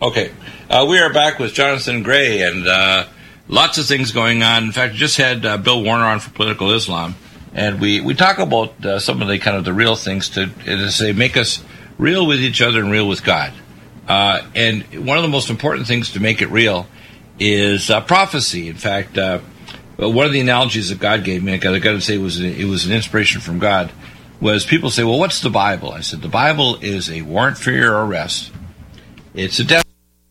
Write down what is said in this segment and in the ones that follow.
Okay. We are back with Jonathan Gray, and lots of things going on. In fact, we just had Bill Warner on for Political Islam, and we talk about some of the kind of the real things to say make us real with each other and real with God. And one of the most important things to make it real is prophecy. In fact, one of the analogies that God gave me, I got to say it was an inspiration from God, was people say, well, what's the Bible? I said, the Bible is a warrant for your arrest. It's a death.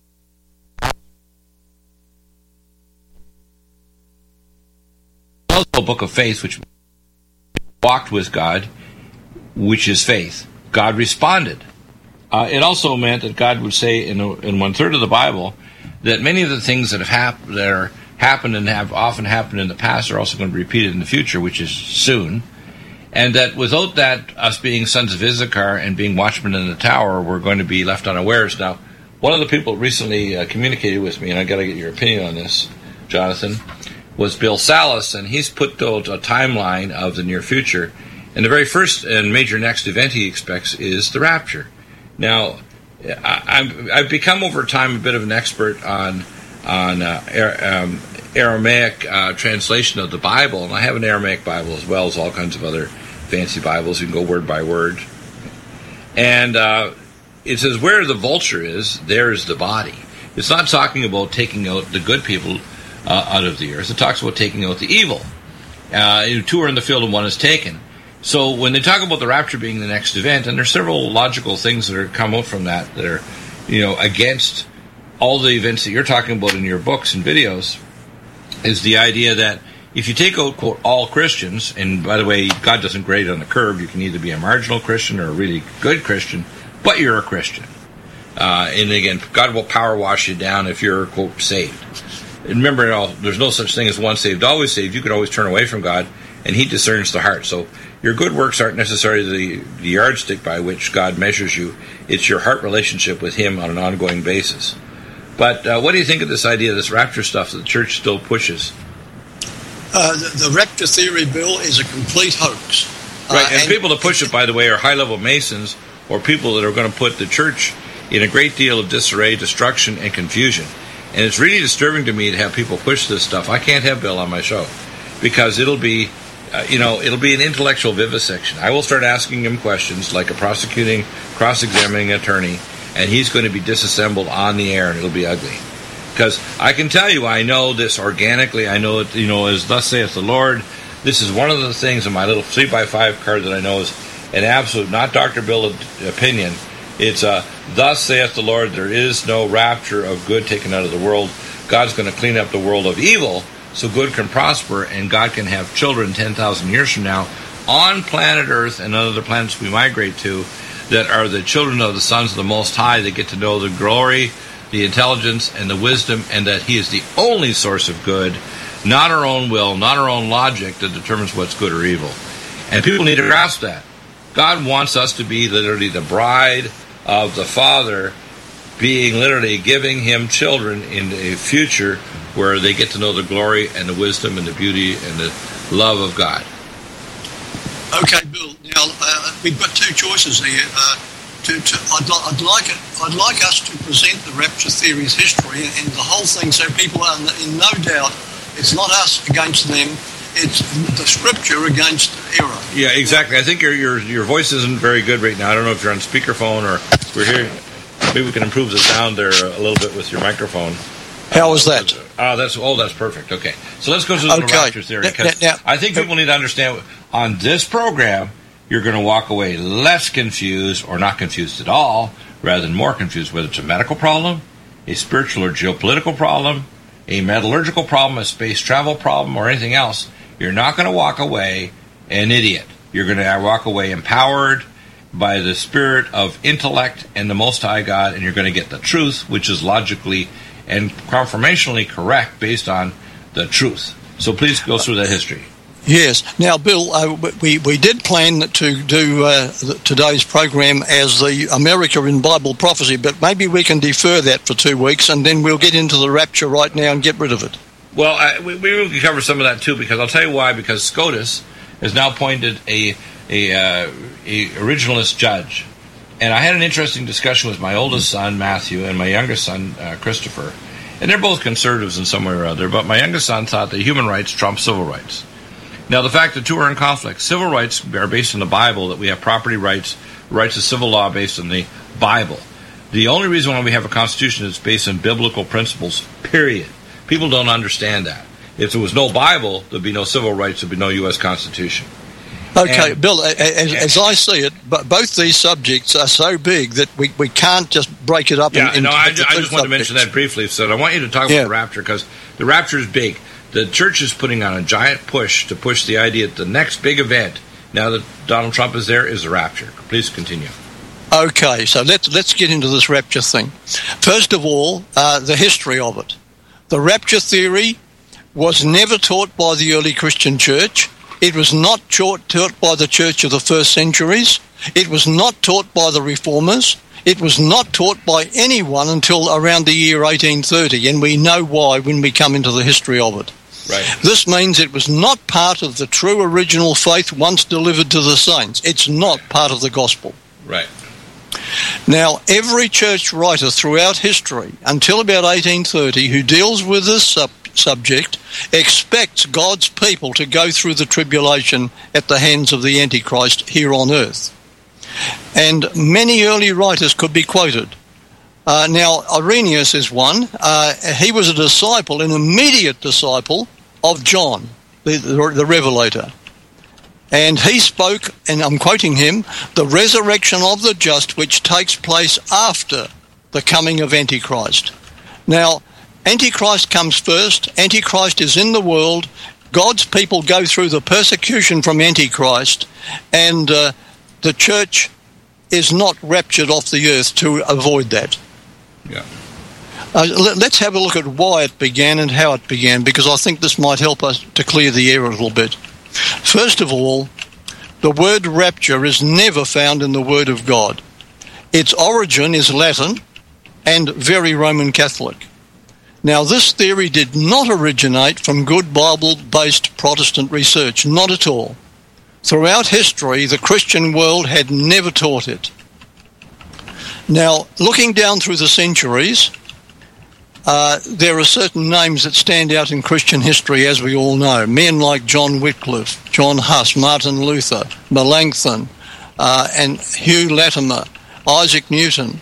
Also a book of faith, which walked with God, which is faith. God responded. It also meant that God would say in one-third of the Bible that many of the things that are happened and have often happened in the past are also going to be repeated in the future, which is soon. And that without that, us being sons of Issachar and being watchmen in the tower, we're going to be left unawares. Now, one of the people recently communicated with me, and I got to get your opinion on this, Jonathan, was Bill Salas, and he's put out a timeline of the near future. And the very first and major next event he expects is the rapture. Now, I've become over time a bit of an expert on Aramaic translation of the Bible, and I have an Aramaic Bible as well as all kinds of other fancy Bibles. You can go word by word. And it says, where the vulture is, there is the body. It's not talking about taking out the good people out of the earth. It talks about taking out the evil. Two are in the field and one is taken. So when they talk about the rapture being the next event, and there's several logical things that are come out from that are, against all the events that you're talking about in your books and videos, is the idea that if you take out, quote, all Christians, and by the way, God doesn't grade on the curve, you can either be a marginal Christian or a really good Christian, but you're a Christian. And again, God will power wash you down if you're, quote, saved. And remember, there's no such thing as once saved, always saved. You can always turn away from God, and He discerns the heart. So your good works aren't necessarily the yardstick by which God measures you. It's your heart relationship with Him on an ongoing basis. But what do you think of this idea, this rapture stuff that the church still pushes? The rapture theory, Bill, is a complete hoax. Right, and people that push it, by the way, are high-level Masons or people that are going to put the church in a great deal of disarray, destruction, and confusion. And it's really disturbing to me to have people push this stuff. I can't have Bill on my show because it'll be an intellectual vivisection. I will start asking him questions like a prosecuting, cross-examining attorney, and he's going to be disassembled on the air, and it'll be ugly. Because I can tell you, I know this organically. I know it, as thus saith the Lord. This is one of the things in my little 3x5 card that I know is an absolute, not Dr. Bill opinion. It's thus saith the Lord, there is no rapture of good taken out of the world. God's going to clean up the world of evil so good can prosper, and God can have children 10,000 years from now on planet Earth and other planets we migrate to that are the children of the sons of the Most High that get to know the glory, the intelligence, and the wisdom, and that He is the only source of good, not our own will, not our own logic that determines what's good or evil. And people need to grasp that. God wants us to be literally the bride of the Father, being literally giving Him children in a future where they get to know the glory and the wisdom and the beauty and the love of God. Okay, Bill. Now we've got two choices here. I'd like us to present the rapture theory's history and the whole thing, so people are in no doubt. It's not us against them. It's the Scripture against error. Yeah, exactly. I think your voice isn't very good right now. I don't know if you're on speakerphone or we're here. Maybe we can improve the sound there a little bit with your microphone. How is that? That's perfect. Okay, so let's go to the rapture theory, because I think people need to understand on this program you're going to walk away less confused or not confused at all, rather than more confused, whether it's a medical problem, a spiritual or geopolitical problem, a metallurgical problem, a space travel problem, or anything else. You're not going to walk away an idiot. You're going to walk away empowered by the spirit of intellect and the Most High God, and you're going to get the truth, which is logically and confirmationally correct based on the truth. So please go through that history. Yes. Now, Bill, we did plan to do today's program as the America in Bible Prophecy, but maybe we can defer that for 2 weeks, and then we'll get into the rapture right now and get rid of it. Well, we can cover some of that too, because I'll tell you why. Because SCOTUS has now appointed a originalist judge And I had an interesting discussion with my oldest son, Matthew, and my youngest son, Christopher. And they're both conservatives in some way or other, but my youngest son thought that human rights trump civil rights. Now, the fact that two are in conflict, civil rights are based on the Bible, that we have property rights, rights of civil law based on the Bible. The only reason why we have a constitution is based on biblical principles, period. People don't understand that. If there was no Bible, there'd be no civil rights, there'd be no U.S. Constitution. Okay, Bill, as I see it, both these subjects are so big that we can't just break it up into I just want to mention that briefly. So I want you to talk about the rapture, because the rapture is big. The church is putting on a giant push to push the idea that the next big event, now that Donald Trump is there, is the rapture. Please continue. Okay, so let's get into this rapture thing. First of all, the history of it. The rapture theory was never taught by the early Christian church. It was not taught by the church of the first centuries. It was not taught by the reformers. It was not taught by anyone until around the year 1830, and we know why when we come into the history of it. Right. This means it was not part of the true original faith once delivered to the saints. It's not part of the gospel. Right. Now, every church writer throughout history, until about 1830, who deals with this subject, expects God's people to go through the tribulation at the hands of the Antichrist here on earth. And many early writers could be quoted. Now, Irenaeus is one. He was a disciple, an immediate disciple of John, the Revelator. And he spoke, and I'm quoting him, the resurrection of the just which takes place after the coming of Antichrist. Now, Antichrist comes first. Antichrist is in the world. God's people go through the persecution from Antichrist, and the church is not raptured off the earth to avoid that. Yeah. Let's have a look at why it began and how it began, because I think this might help us to clear the air a little bit. First of all, the word rapture is never found in the Word of God. Its origin is Latin and very Roman Catholic. Now, this theory did not originate from good Bible-based Protestant research, not at all. Throughout history, the Christian world had never taught it. Now, looking down through the centuries, there are certain names that stand out in Christian history, as we all know. Men like John Wycliffe, John Huss, Martin Luther, Melanchthon, and Hugh Latimer, Isaac Newton,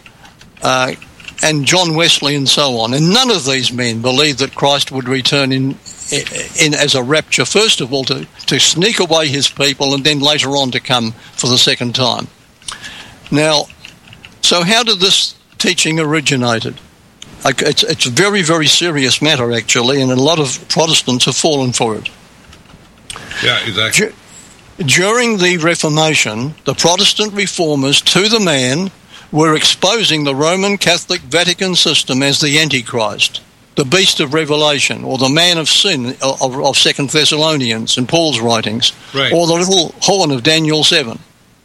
and John Wesley, and so on. And none of these men believed that Christ would return in as a rapture, first of all, to sneak away his people, and then later on to come for the second time. Now, so how did this teaching originated? It's a very, very serious matter, actually, and a lot of Protestants have fallen for it. Yeah, exactly. During the Reformation, the Protestant reformers, to the man, were exposing the Roman Catholic Vatican system as the Antichrist, the beast of Revelation, or the man of sin of 2 Thessalonians and Paul's writings, right, or the little horn of Daniel 7.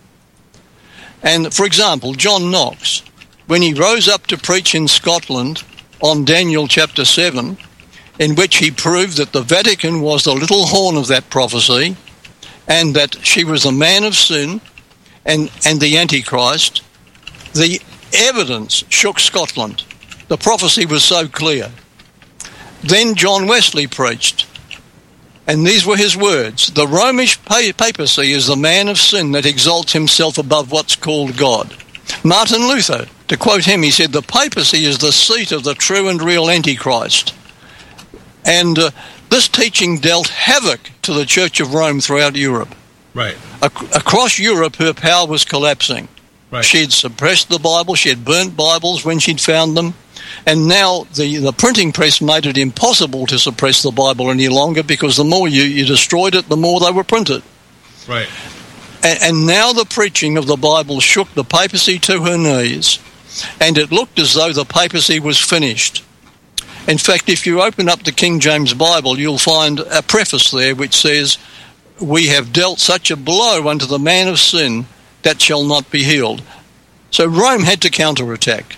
And, for example, John Knox, when he rose up to preach in Scotland on Daniel chapter 7, in which he proved that the Vatican was the little horn of that prophecy, and that she was the man of sin and the Antichrist, the evidence shook Scotland. The prophecy was so clear. Then John Wesley preached, and these were his words: the Romish papacy is the man of sin that exalts himself above what's called God. Martin Luther, to quote him, he said, the papacy is the seat of the true and real Antichrist. And this teaching dealt havoc to the Church of Rome throughout Europe. Right. Across Europe, her power was collapsing. Right. She had suppressed the Bible. She had burnt Bibles when she'd found them. And now the printing press made it impossible to suppress the Bible any longer, because the more you destroyed it, the more they were printed. Right. And now the preaching of the Bible shook the papacy to her knees, and it looked as though the papacy was finished. In fact, if you open up the King James Bible, you'll find a preface there which says, "We have dealt such a blow unto the man of sin that shall not be healed." So Rome had to counterattack.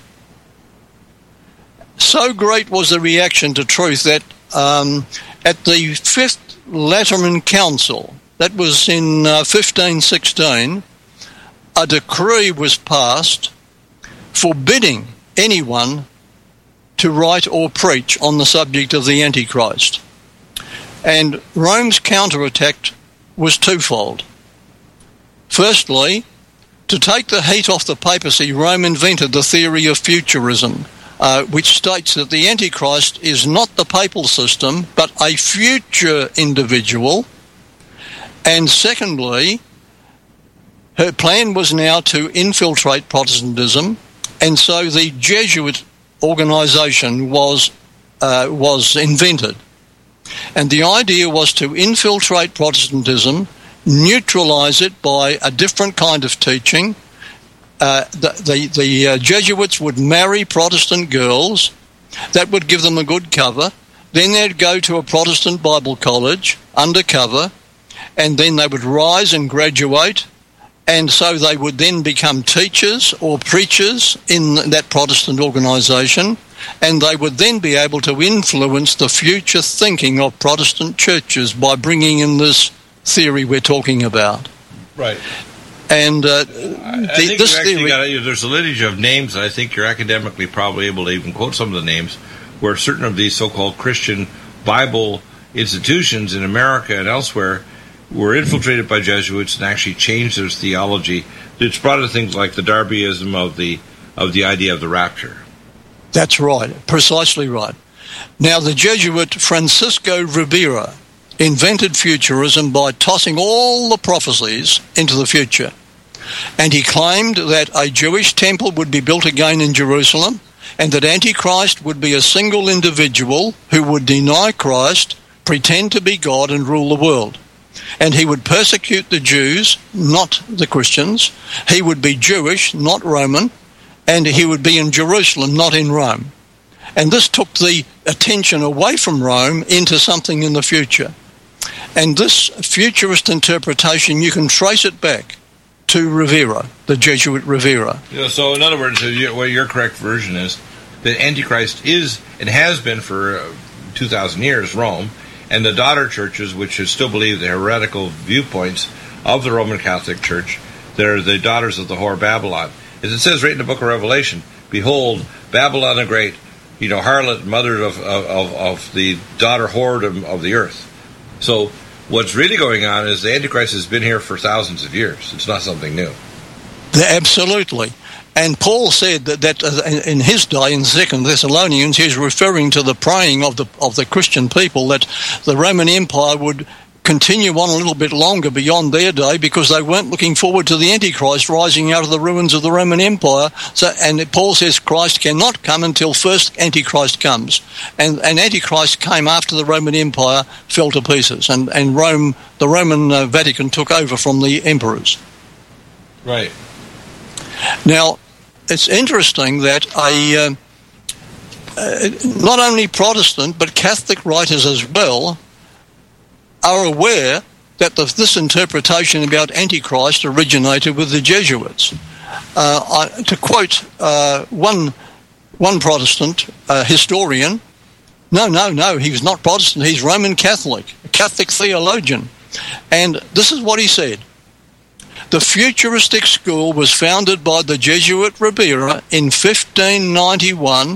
So great was the reaction to truth that at the Fifth Lateran Council, that was in 1516, a decree was passed forbidding anyone to write or preach on the subject of the Antichrist. And Rome's counterattack was twofold. Firstly, to take the heat off the papacy, Rome invented the theory of futurism, which states that the Antichrist is not the papal system, but a future individual. And secondly, her plan was now to infiltrate Protestantism, and so the Jesuit organisation was invented. And the idea was to infiltrate Protestantism, neutralise it by a different kind of teaching. The Jesuits would marry Protestant girls. That would give them a good cover. Then they'd go to a Protestant Bible college undercover, and then they would rise and graduate, and so they would then become teachers or preachers in that Protestant organisation, and they would then be able to influence the future thinking of Protestant churches by bringing in this theory we're talking about. Right. And I think this theory, there's a lineage of names that I think you're academically probably able to even quote some of the names, where certain of these so-called Christian Bible institutions in America and elsewhere were infiltrated by Jesuits and actually changed their theology. It's brought in things like the Darbyism of the idea of the rapture. That's right, precisely right. Now, the Jesuit Francisco Ribera invented futurism by tossing all the prophecies into the future. And he claimed that a Jewish temple would be built again in Jerusalem, and that Antichrist would be a single individual who would deny Christ, pretend to be God, and rule the world. And he would persecute the Jews, not the Christians. He would be Jewish, not Roman, and he would be in Jerusalem, not in Rome. And this took the attention away from Rome into something in the future. And this futurist interpretation, you can trace it back to Rivera, the Jesuit Rivera. Yeah, so in other words, what your correct version is, that Antichrist is and has been for 2,000 years Rome, and the daughter churches, which still believe the heretical viewpoints of the Roman Catholic Church, they're the daughters of the whore Babylon. As it says right in the book of Revelation, behold, Babylon the Great, harlot, mother of the daughter whore of the earth. So what's really going on is the Antichrist has been here for thousands of years. It's not something new. Absolutely. And Paul said that in his day, in 2 Thessalonians, he's referring to the praying of the Christian people that the Roman Empire would continue on a little bit longer beyond their day, because they weren't looking forward to the Antichrist rising out of the ruins of the Roman Empire. And Paul says Christ cannot come until first Antichrist comes. And Antichrist came after the Roman Empire fell to pieces, and Rome, the Roman Vatican, took over from the emperors. Right. Now, it's interesting that not only Protestant but Catholic writers as well are aware that this interpretation about Antichrist originated with the Jesuits. To quote one Protestant historian, no, he was not Protestant, he's Roman Catholic, a Catholic theologian. And this is what he said. The futuristic school was founded by the Jesuit Ribera in 1591,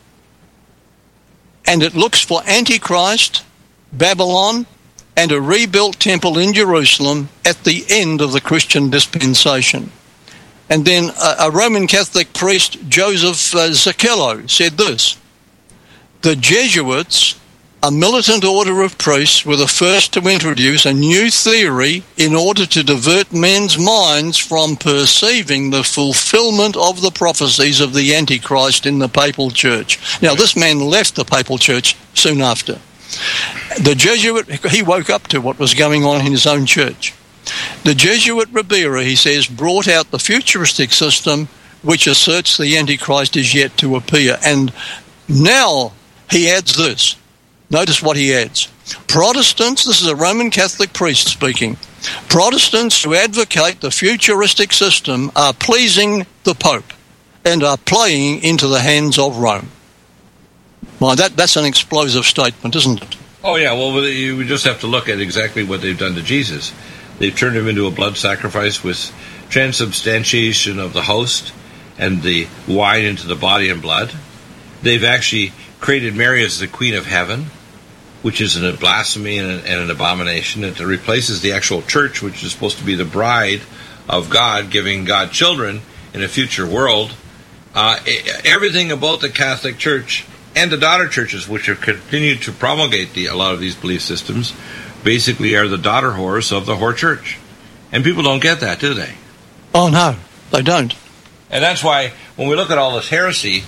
and it looks for Antichrist, Babylon, and a rebuilt temple in Jerusalem at the end of the Christian dispensation. And then a Roman Catholic priest, Joseph Zachello, said this: the Jesuits, a militant order of priests, were the first to introduce a new theory in order to divert men's minds from perceiving the fulfillment of the prophecies of the Antichrist in the papal church. Now, this man left the papal church soon after. The Jesuit, he woke up to what was going on in his own church. The Jesuit Ribera, he says, brought out the futuristic system which asserts the Antichrist is yet to appear. And now he adds this. Notice what he adds. Protestants, this is a Roman Catholic priest speaking, Protestants who advocate the futuristic system are pleasing the Pope and are playing into the hands of Rome. Well, that's an explosive statement, isn't it? Oh, yeah. Well, you just have to look at exactly what they've done to Jesus. They've turned him into a blood sacrifice with transubstantiation of the host and the wine into the body and blood. They've actually created Mary as the Queen of Heaven, which is a blasphemy and an abomination. It replaces the actual church, which is supposed to be the bride of God, giving God children in a future world. Everything about the Catholic Church and the daughter churches, which have continued to promulgate a lot of these belief systems, basically are the daughter whores of the whore church. And people don't get that, do they? Oh, no, they don't. And that's why when we look at all this heresy,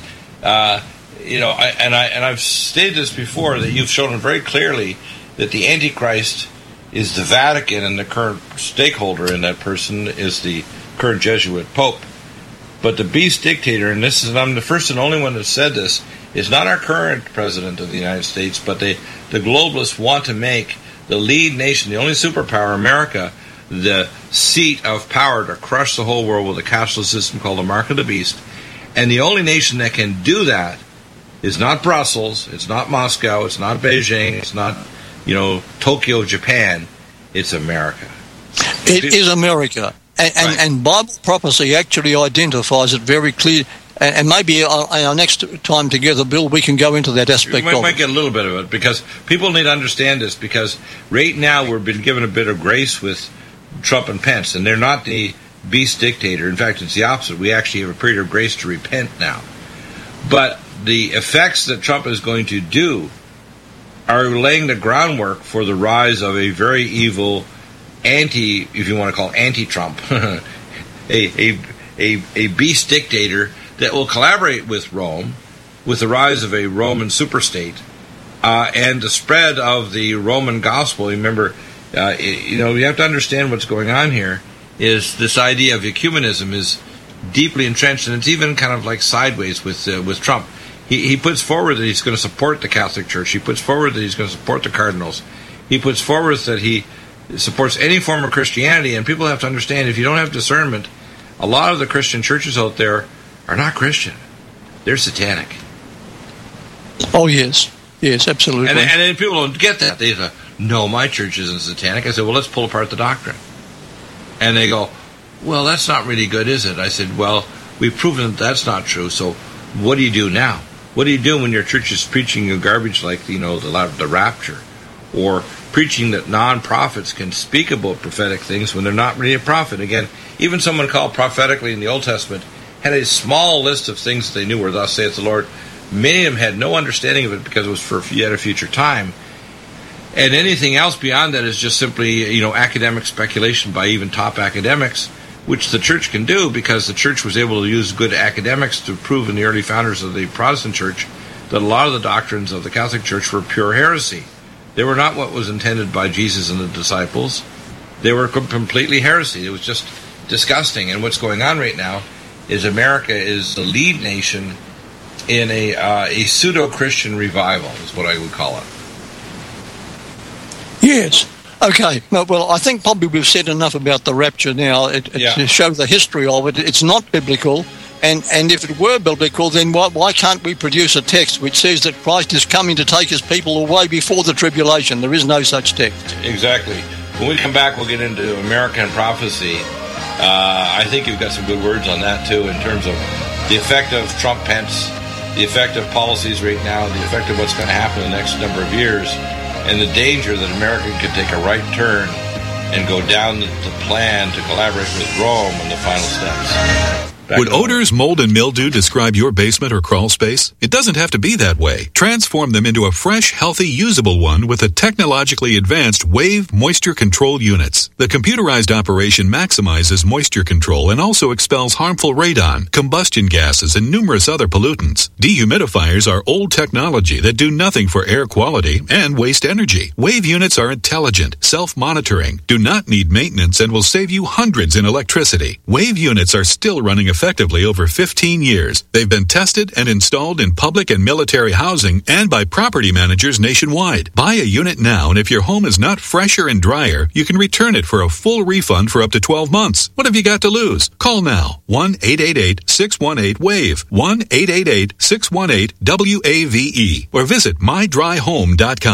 I've stated this before, that you've shown very clearly that the Antichrist is the Vatican, and the current stakeholder in that person is the current Jesuit Pope. But the beast dictator, and I'm the first and only one that said this, is not our current president of the United States, but the globalists want to make the lead nation, the only superpower, America, the seat of power to crush the whole world with a cashless system called the mark of the beast. And the only nation that can do that is not Brussels, it's not Moscow, it's not Beijing, it's not, Tokyo, Japan. It's America. It is America. And Bible prophecy actually identifies it very clearly. And maybe our next time together, Bill, we can go into that aspect of it. We might get a little bit of it, because people need to understand this, because right now we've been given a bit of grace with Trump and Pence, and they're not the beast dictator. In fact, it's the opposite. We actually have a period of grace to repent now. But the effects that Trump is going to do are laying the groundwork for the rise of a very evil if you want to call it anti-Trump, a beast dictator that will collaborate with Rome, with the rise of a Roman superstate, and the spread of the Roman gospel. Remember, you have to understand what's going on here. Is this idea of ecumenism is deeply entrenched, and it's even kind of like sideways with Trump. He puts forward that he's going to support the Catholic Church. He puts forward that he's going to support the cardinals. He puts forward that he supports any form of Christianity, and people have to understand, if you don't have discernment, a lot of the Christian churches out there are not Christian. They're satanic. Oh, yes. Yes, absolutely. And then people don't get that. They say, no, my church isn't satanic. I said, well, let's pull apart the doctrine. And they go, well, that's not really good, is it? I said, well, we've proven that that's not true, so what do you do now? What do you do when your church is preaching garbage like, the rapture? Or preaching that non-prophets can speak about prophetic things when they're not really a prophet? Again, even someone called prophetically in the Old Testament had a small list of things that they knew were thus saith the Lord. Many of them had no understanding of it because it was for yet a future time. And anything else beyond that is just simply, academic speculation by even top academics, which the church can do, because the church was able to use good academics to prove in the early founders of the Protestant church that a lot of the doctrines of the Catholic Church were pure heresy. They were not what was intended by Jesus and the disciples. They were completely heresy. It was just disgusting. And what's going on right now is America is the lead nation in a pseudo-Christian revival, is what I would call it. Yes. Okay. Well, I think probably we've said enough about the rapture now. To show the history of it. It's not biblical. And if it were biblical, then why can't we produce a text which says that Christ is coming to take his people away before the tribulation? There is no such text. Exactly. When we come back, we'll get into American prophecy. I think you've got some good words on that, too, in terms of the effect of Trump-Pence, the effect of policies right now, the effect of what's going to happen in the next number of years, and the danger that America could take a right turn and go down the plan to collaborate with Rome in the final steps. Would odors, mold, and mildew describe your basement or crawl space? It doesn't have to be that way. Transform them into a fresh, healthy, usable one with the technologically advanced Wave Moisture Control Units. The computerized operation maximizes moisture control and also expels harmful radon, combustion gases, and numerous other pollutants. Dehumidifiers are old technology that do nothing for air quality and waste energy. Wave units are intelligent, self-monitoring, do not need maintenance, and will save you hundreds in electricity. Wave units are still running effectively over 15 years. They've been tested and installed in public and military housing and by property managers nationwide. Buy a unit now, and if your home is not fresher and drier, you can return it for a full refund for up to 12 months. What have you got to lose? Call now. 1-888-618-WAVE. 1-888-618-WAVE. Or visit mydryhome.com.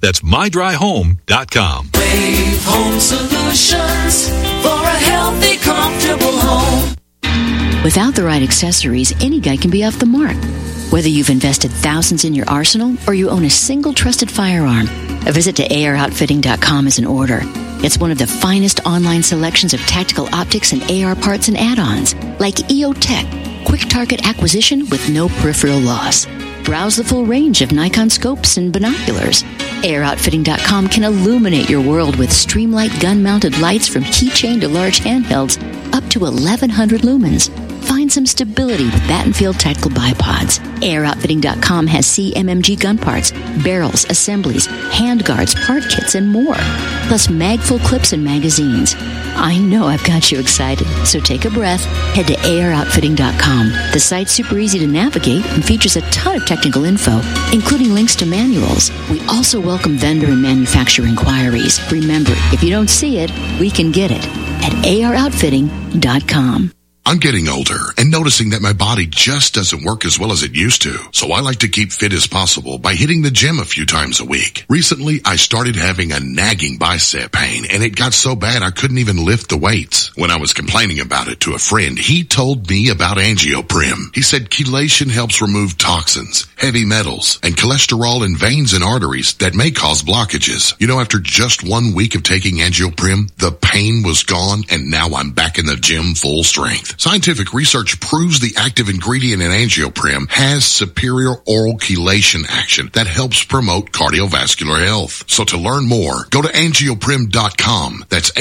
That's mydryhome.com. Wave Home Solutions for a healthy, comfortable home. Without the right accessories, any guy can be off the mark. Whether you've invested thousands in your arsenal or you own a single trusted firearm, a visit to AROutfitting.com is in order. It's one of the finest online selections of tactical optics and AR parts and add-ons, like EOTech, quick target acquisition with no peripheral loss. Browse the full range of Nikon scopes and binoculars. AROutfitting.com can illuminate your world with Streamlight gun-mounted lights from keychain to large handhelds, up to 1,100 lumens. Find some stability with Battenfield tactical bipods. AirOutfitting.com has CMMG gun parts, barrels, assemblies, handguards, part kits, and more. Plus mag-full clips and magazines. I know I've got you excited, so take a breath. Head to AirOutfitting.com. The site's super easy to navigate and features a ton of technical info, including links to manuals. We also welcome vendor and manufacturer inquiries. Remember, if you don't see it, we can get it at AirOutfitting.com. I'm getting older and noticing that my body just doesn't work as well as it used to. So I like to keep fit as possible by hitting the gym a few times a week. Recently, I started having a nagging bicep pain, and it got so bad I couldn't even lift the weights. When I was complaining about it to a friend, he told me about AngioPrim. He said chelation helps remove toxins, heavy metals, and cholesterol in veins and arteries that may cause blockages. You know, after just 1 week of taking AngioPrim, the pain was gone, and now I'm back in the gym full strength. Scientific research proves the active ingredient in AngioPrim has superior oral chelation action that helps promote cardiovascular health. So to learn more, go to angioprim.com. That's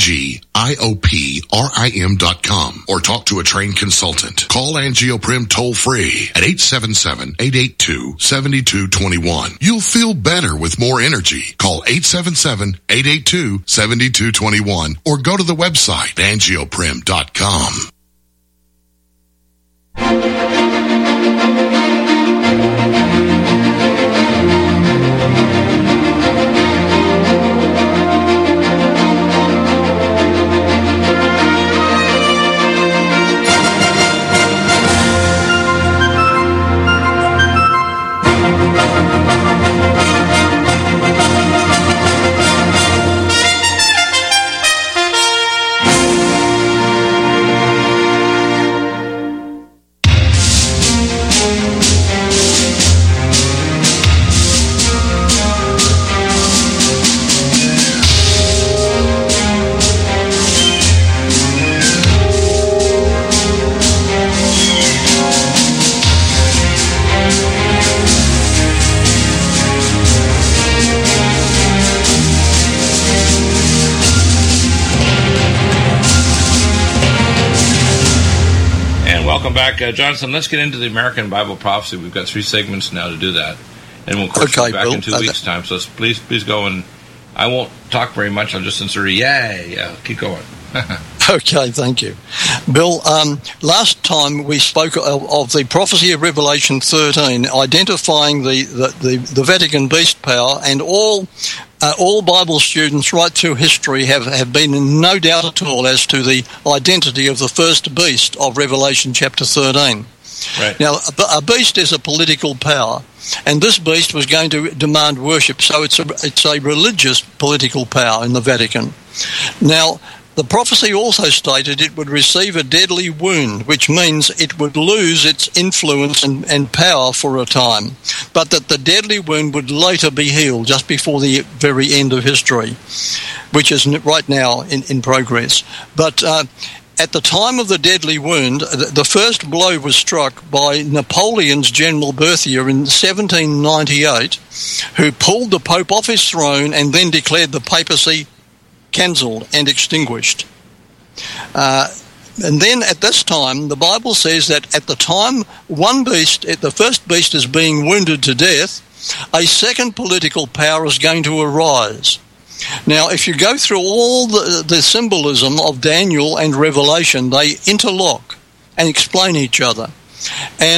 ANGIOPRIM.com, or talk to a trained consultant. Call AngioPrim toll free at 877-882-7221. You'll feel better with more energy. Call 877-882-7221 or go to the website angioprim.com. Back, Jonathan, let's get into the American Bible Prophecy. We've got 3 segments now to do that. And we'll, of course, be back in 2 weeks' time. So please go, and I won't talk very much. I'll just insert a yay. Yeah, keep going. Okay, thank you. Bill, last time we spoke of the prophecy of Revelation 13, identifying the Vatican beast power, and all Bible students right through history have been in no doubt at all as to the identity of the first beast of Revelation chapter 13. Right. Now, a beast is a political power, and this beast was going to demand worship, so it's a religious political power in the Vatican. Now, the prophecy also stated it would receive a deadly wound, which means it would lose its influence and power for a time, but that the deadly wound would later be healed just before the very end of history, which is right now in progress. But at the time of the deadly wound, the first blow was struck by Napoleon's General Berthier in 1798, who pulled the Pope off his throne and then declared the papacy cancelled and extinguished. And then at this time, the Bible says that at the time the first beast is being wounded to death, a second political power is going to arise. Now, if you go through all the symbolism of Daniel and Revelation, they interlock and explain each other. And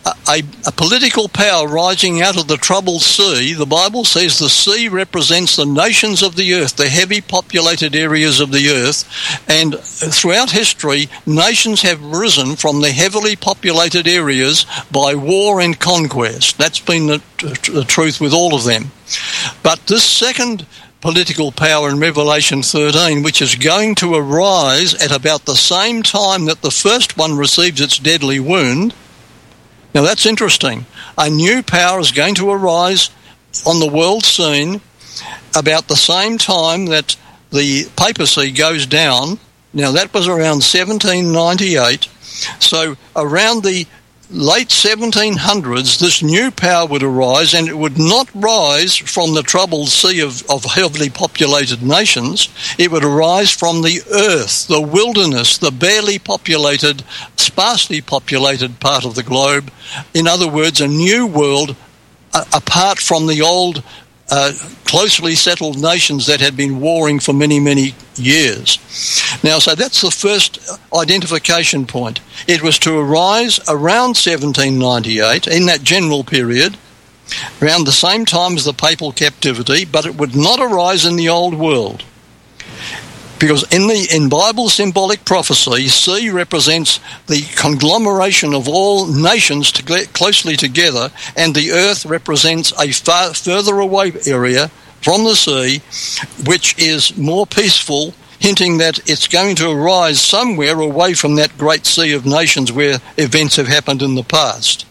a political power rising out of the troubled sea. The Bible says the sea represents the nations of the earth, the heavy populated areas of the earth, and throughout history, nations have risen from the heavily populated areas by war and conquest. That's been the truth with all of them. But this second political power in Revelation 13, which is going to arise at about the same time that the first one receives its deadly wound. Now that's interesting. A new power is going to arise on the world scene about the same time that the papacy goes down. Now that was around 1798. So around the late 1700s, this new power would arise, and it would not rise from the troubled sea of heavily populated nations. It would arise from the earth, the wilderness, the barely populated, sparsely populated part of the globe. In other words, a new world apart from the old closely settled nations that had been warring for many, many years. Now, so that's the first identification point. It was to arise around 1798, in that general period, around the same time as the papal captivity, but it would not arise in the old world. Because in Bible symbolic prophecy, sea represents the conglomeration of all nations closely together, and the earth represents a far further away area from the sea, which is more peaceful, hinting that it's going to arise somewhere away from that great sea of nations where events have happened in the past.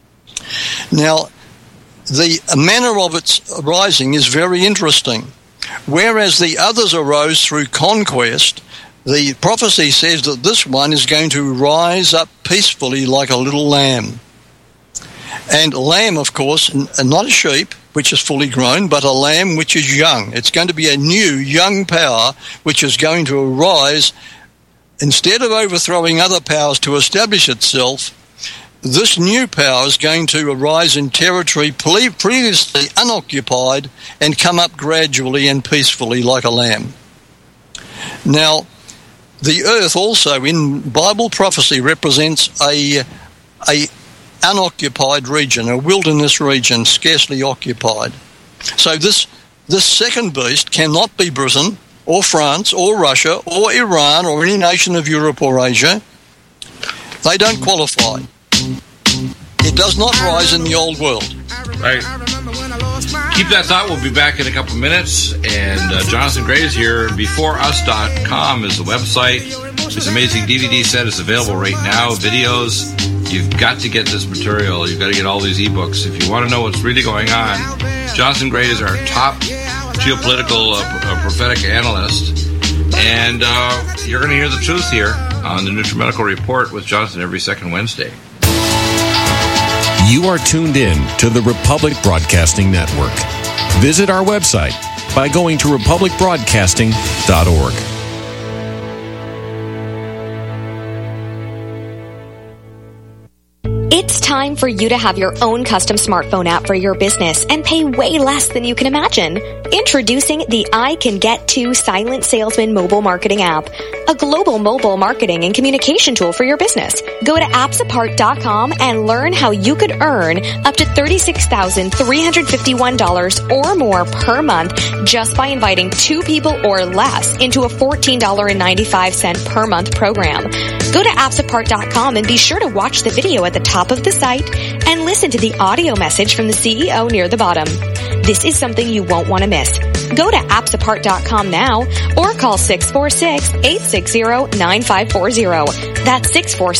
Now, the manner of its arising is very interesting. Whereas the others arose through conquest, the prophecy says that this one is going to rise up peacefully like a little lamb. And lamb, of course, not a sheep, which is fully grown, but a lamb which is young. It's going to be a new, young power which is going to arise. Instead of overthrowing other powers to establish itself, this new power is going to arise in territory previously unoccupied and come up gradually and peacefully like a lamb. Now, the earth also in Bible prophecy represents a unoccupied region, a wilderness region, scarcely occupied. So this second beast cannot be Britain or France or Russia or Iran or any nation of Europe or Asia. They don't qualify. It does not rise in the old world. Right. Keep that thought. We'll be back in a couple minutes. And Jonathan Gray is here. BeforeUs.com is the website. This amazing DVD set is available right now. Videos. You've got to get this material. You've got to get all these ebooks. If you want to know what's really going on, Jonathan Gray is our top geopolitical prophetic analyst. And you're going to hear the truth here on the NutriMedical Report with Jonathan every second Wednesday. You are tuned in to the Republic Broadcasting Network. Visit our website by going to republicbroadcasting.org. It's time for you to have your own custom smartphone app for your business and pay way less than you can imagine. Introducing the I Can Get To Silent Salesman mobile marketing app, a global mobile marketing and communication tool for your business. Go to appsapart.com and learn how you could earn up to $36,351 or more per month just by inviting 2 people or less into a $14.95 per month program. Go to appsapart.com and be sure to watch the video at the top of the site and listen to the audio message from the CEO near the bottom. This is something you won't want to miss. Go to appsapart.com now or call 646-860-9540. That's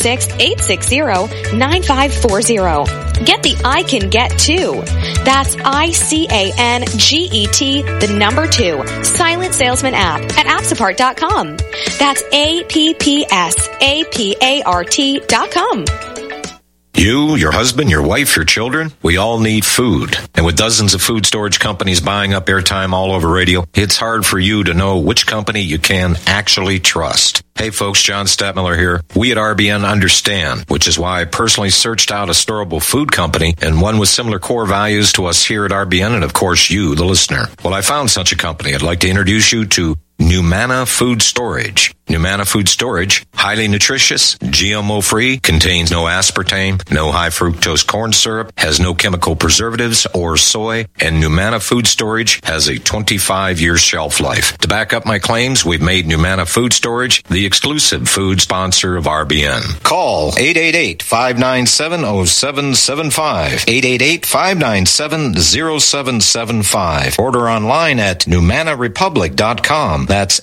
646-860-9540. Get the I Can Get To. That's ICANGET, the number 2, Silent Salesman app at appsapart.com. That's APPSAPART.com. You, your husband, your wife, your children, we all need food. And with dozens of food storage companies buying up airtime all over radio, it's hard for you to know which company you can actually trust. Hey folks, John Stadtmiller here. We at RBN understand, which is why I personally searched out a storable food company and one with similar core values to us here at RBN and of course you, the listener. Well, I found such a company. I'd like to introduce you to Numana Food Storage. Numana Food Storage, highly nutritious, GMO-free, contains no aspartame, no high-fructose corn syrup, has no chemical preservatives or soy, and Numana Food Storage has a 25-year shelf life. To back up my claims, we've made Numana Food Storage the exclusive food sponsor of RBN. Call 888-597-0775, 888-597-0775. Order online at NumanaRepublic.com. That's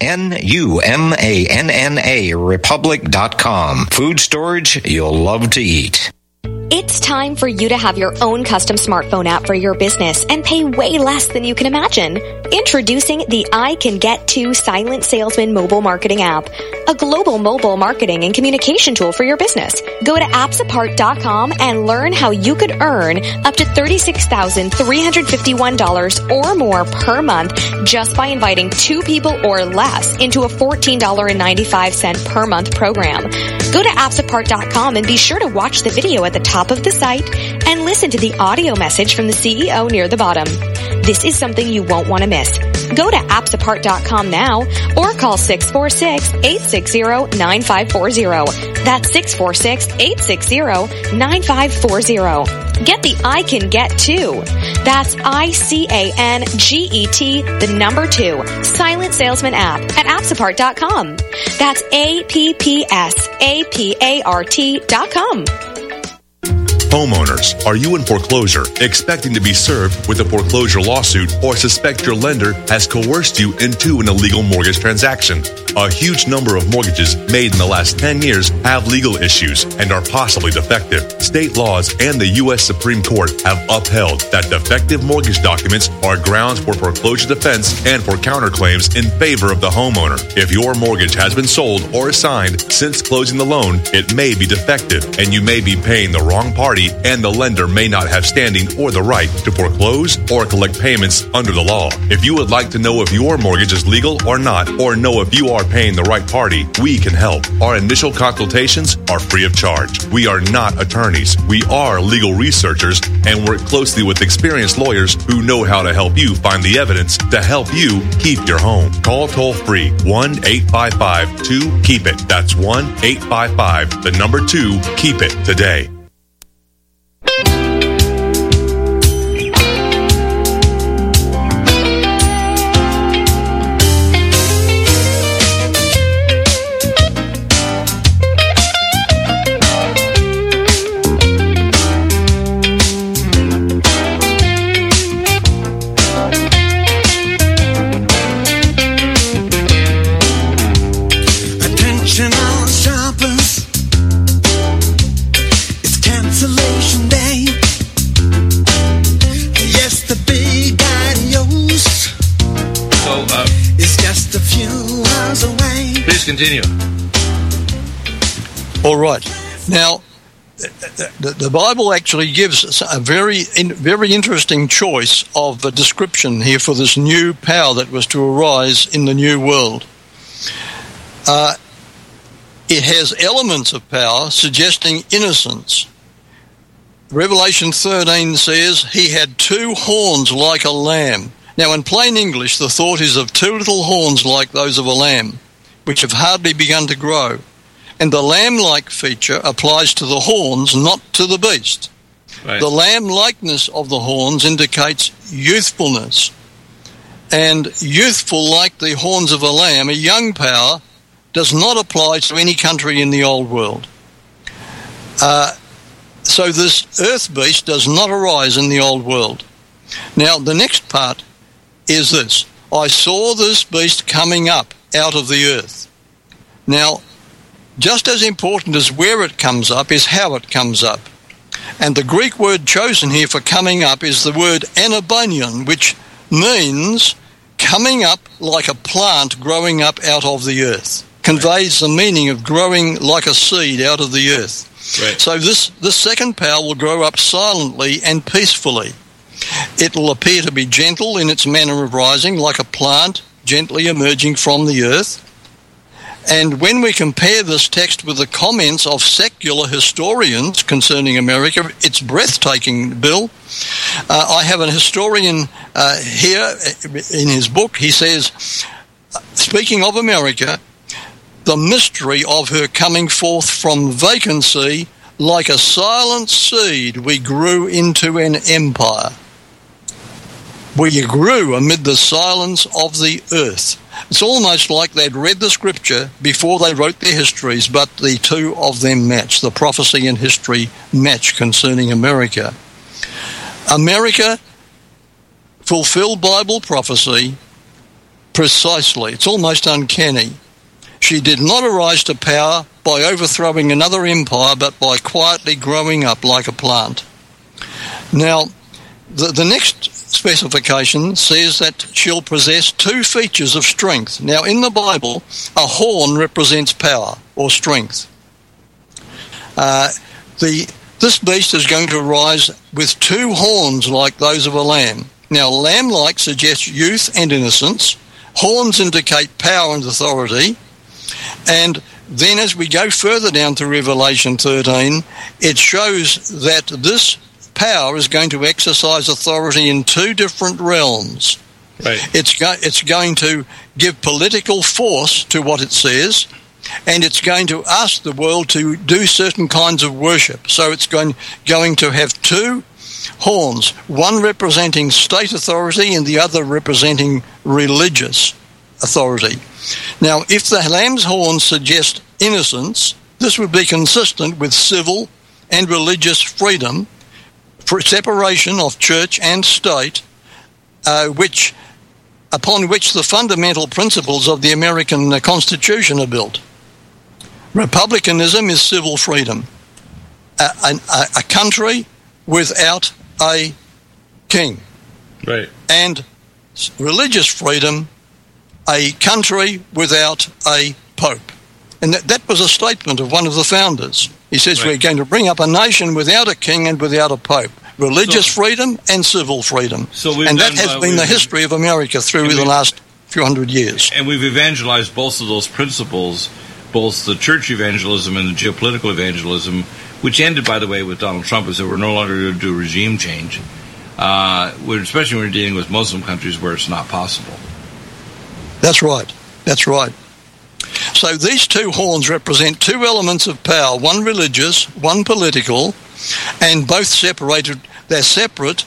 NUMANNA Republic.com. Food storage you'll love to eat. It's time for you to have your own custom smartphone app for your business and pay way less than you can imagine. Introducing the I Can Get To Silent Salesman mobile marketing app, a global mobile marketing and communication tool for your business. Go to appsapart.com and learn how you could earn up to $36,351 or more per month just by inviting 2 people or less into a $14.95 per month program. Go to appsapart.com and be sure to watch the video at the top of the site and listen to the audio message from the CEO near the bottom. This is something you won't want to miss. Go to appsapart.com now or call 646-860-9540. That's 646-860-9540. Get the I Can Get To. That's ICANGET, the number 2, Silent Salesman app at appsapart.com. That's APPSAPART.com. Homeowners, are you in foreclosure, expecting to be served with a foreclosure lawsuit, or suspect your lender has coerced you into an illegal mortgage transaction? A huge number of mortgages made in the last 10 years have legal issues and are possibly defective. State laws and the U.S. Supreme Court have upheld that defective mortgage documents are grounds for foreclosure defense and for counterclaims in favor of the homeowner. If your mortgage has been sold or assigned since closing the loan, it may be defective, and you may be paying the wrong party, and the lender may not have standing or the right to foreclose or collect payments under the law. If you would like to know if your mortgage is legal or not, or know if you are paying the right party, we can help. Our initial consultations are free of charge. We are not attorneys. We are legal researchers and work closely with experienced lawyers who know how to help you find the evidence to help you keep your home. Call toll-free 1-855-2-KEEP-IT. That's 1-855-2-KEEP-IT today. Continue. All right. Now, the Bible actually gives us a very interesting choice of a description here for this new power that was to arise in the new world. It has elements of power suggesting innocence. Revelation 13 says he had 2 horns like a lamb. Now, in plain English, the thought is of 2 little horns like those of a lamb, which have hardly begun to grow. And the lamb-like feature applies to the horns, not to the beast. Right. The lamb-likeness of the horns indicates youthfulness. And youthful, like the horns of a lamb, a young power, does not apply to any country in the old world. So this earth beast does not arise in the old world. Now, the next part is this. I saw this beast coming up out of the earth. Now, just as important as where it comes up is how it comes up. And the Greek word chosen here for coming up is the word anabonion, which means coming up like a plant growing up out of the earth. Conveys the meaning of growing like a seed out of the earth. Right. So this second power will grow up silently and peacefully. It will appear to be gentle in its manner of rising, like a plant gently emerging from the earth. And when we compare this text with the comments of secular historians concerning America, it's breathtaking, Bill. I have an historian here in his book. He says, speaking of America, the mystery of her coming forth from vacancy, like a silent seed, we grew into an empire. We grew amid the silence of the earth. It's almost like they'd read the scripture before they wrote their histories, but the two of them match. The prophecy and history match concerning America. America fulfilled Bible prophecy precisely. It's almost uncanny. She did not arise to power by overthrowing another empire, but by quietly growing up like a plant. Now, the next specification says that she'll possess two features of strength. Now, in the Bible, a horn represents power or strength. This beast is going to rise with two horns like those of a lamb. Now, lamb-like suggests youth and innocence. Horns indicate power and authority. And then as we go further down to Revelation 13, it shows that this power is going to exercise authority in two different realms. Right. It's going to give political force to what it says, and it's going to ask the world to do certain kinds of worship. So it's going to have two horns, one representing state authority and the other representing religious authority. Now, if the lamb's horns suggest innocence, this would be consistent with civil and religious freedom, for separation of church and state, upon which the fundamental principles of the American Constitution are built. Republicanism is civil freedom. A country without a king. Right. And religious freedom, a country without a pope. And that was a statement of one of the founders. He says, right, we're going to bring up a nation without a king and without a pope. Religious freedom and civil freedom. And that has been the history of America through the last few hundred years. And we've evangelized both of those principles, both the church evangelism and the geopolitical evangelism, which ended, by the way, with Donald Trump, is that we're no longer going to do regime change, especially when we're dealing with Muslim countries where it's not possible. That's right. That's right. So these two horns represent two elements of power, one religious, one political, and both separated. They're separate,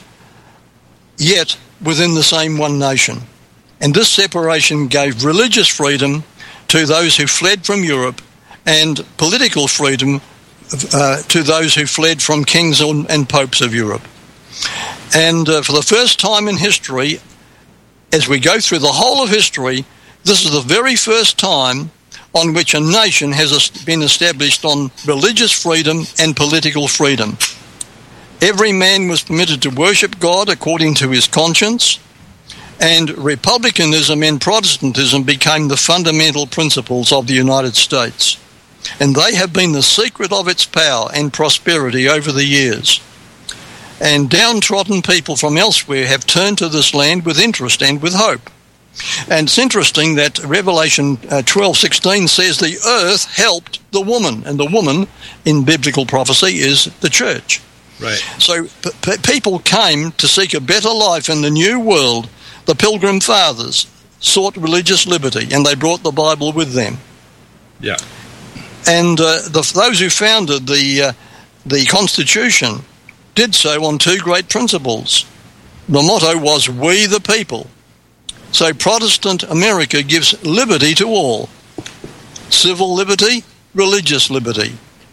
yet within the same one nation. And this separation gave religious freedom to those who fled from Europe and political freedom to those who fled from kings and popes of Europe. And for the first time in history, as we go through the whole of history, this is the very first time on which a nation has been established on religious freedom and political freedom. Every man was permitted to worship God according to his conscience, and republicanism and Protestantism became the fundamental principles of the United States. And they have been the secret of its power and prosperity over the years. And downtrodden people from elsewhere have turned to this land with interest and with hope. And it's interesting that Revelation 12:16 says the earth helped the woman, and the woman in biblical prophecy is the church. Right. So people came to seek a better life in the new world. The Pilgrim Fathers sought religious liberty, and they brought the Bible with them. Yeah. And those who founded the Constitution did so on two great principles. The motto was, "We the people." So Protestant America gives liberty to all. Civil liberty, religious liberty.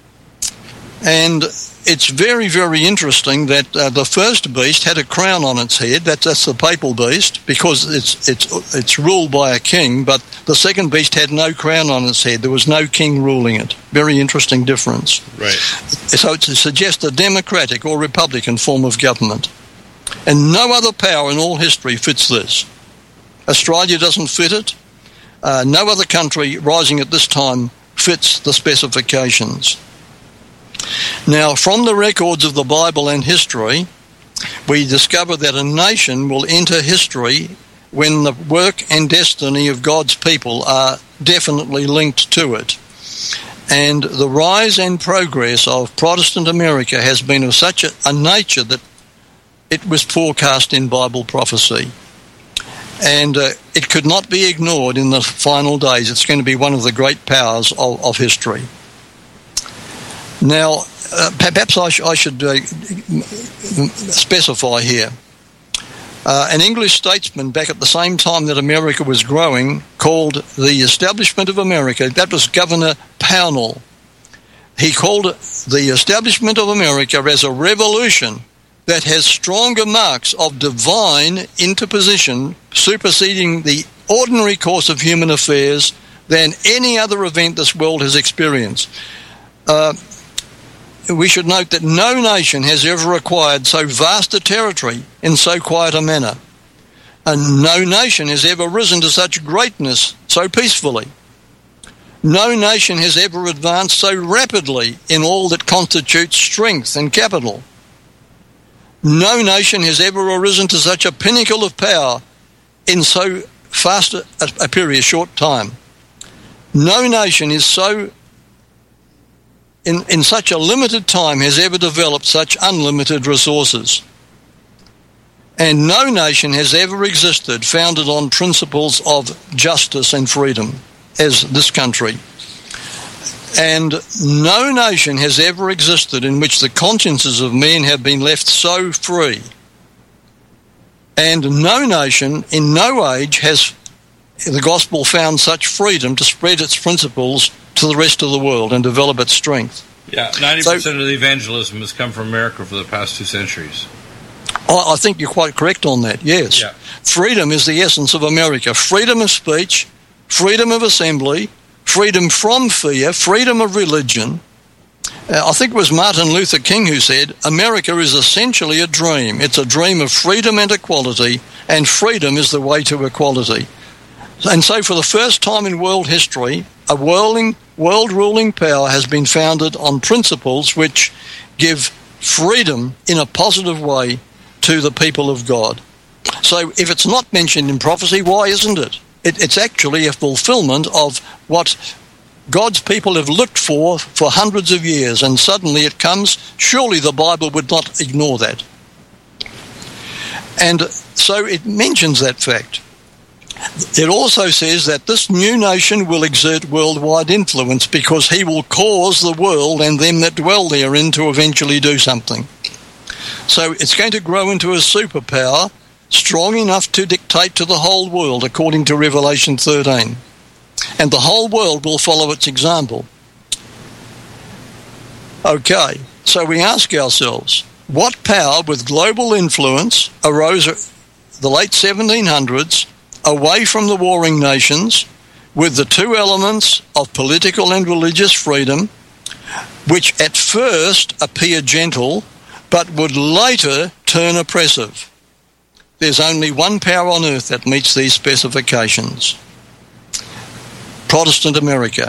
And it's very, very interesting that the first beast had a crown on its head. That's the papal beast, because it's ruled by a king, but the second beast had no crown on its head. There was no king ruling it. Very interesting difference. Right. So it suggests a democratic or republican form of government. And no other power in all history fits this. Australia doesn't fit it. No other country rising at this time fits the specifications. Now, from the records of the Bible and history, we discover that a nation will enter history when the work and destiny of God's people are definitely linked to it. And the rise and progress of Protestant America has been of such a nature that it was forecast in Bible prophecy. And it could not be ignored in the final days. It's going to be one of the great powers of history. Now, perhaps I should specify here. An English statesman back at the same time that America was growing called the establishment of America, that was Governor Pownall. He called it the establishment of America as a revolution that has stronger marks of divine interposition superseding the ordinary course of human affairs than any other event this world has experienced. We should note that no nation has ever acquired so vast a territory in so quiet a manner, and no nation has ever risen to such greatness so peacefully. No nation has ever advanced so rapidly in all that constitutes strength and capital. No nation has ever arisen to such a pinnacle of power in so fast a period, short time. No nation is so, in such a limited time, has ever developed such unlimited resources. And no nation has ever existed founded on principles of justice and freedom as this country. And no nation has ever existed in which the consciences of men have been left so free. And no nation in no age has the gospel found such freedom to spread its principles to the rest of the world and develop its strength. Yeah, 90% of the evangelism has come from America for the past 2 centuries. I think you're quite correct on that, yes. Yeah. Freedom is the essence of America. Freedom of speech, freedom of assembly, freedom from fear, freedom of religion. I think it was Martin Luther King who said, America is essentially a dream. It's a dream of freedom and equality, and freedom is the way to equality. And so for the first time in world history, a world-ruling power has been founded on principles which give freedom in a positive way to the people of God. So if it's not mentioned in prophecy, why isn't it? It's actually a fulfillment of what God's people have looked for hundreds of years, and suddenly it comes. Surely the Bible would not ignore that. And so it mentions that fact. It also says that this new nation will exert worldwide influence because he will cause the world and them that dwell therein to eventually do something. So it's going to grow into a superpower strong enough to dictate to the whole world, according to Revelation 13. And the whole world will follow its example. Okay, so we ask ourselves, what power with global influence arose at the late 1700s away from the warring nations with the two elements of political and religious freedom, which at first appear gentle but would later turn oppressive? There's only one power on earth that meets these specifications: Protestant America.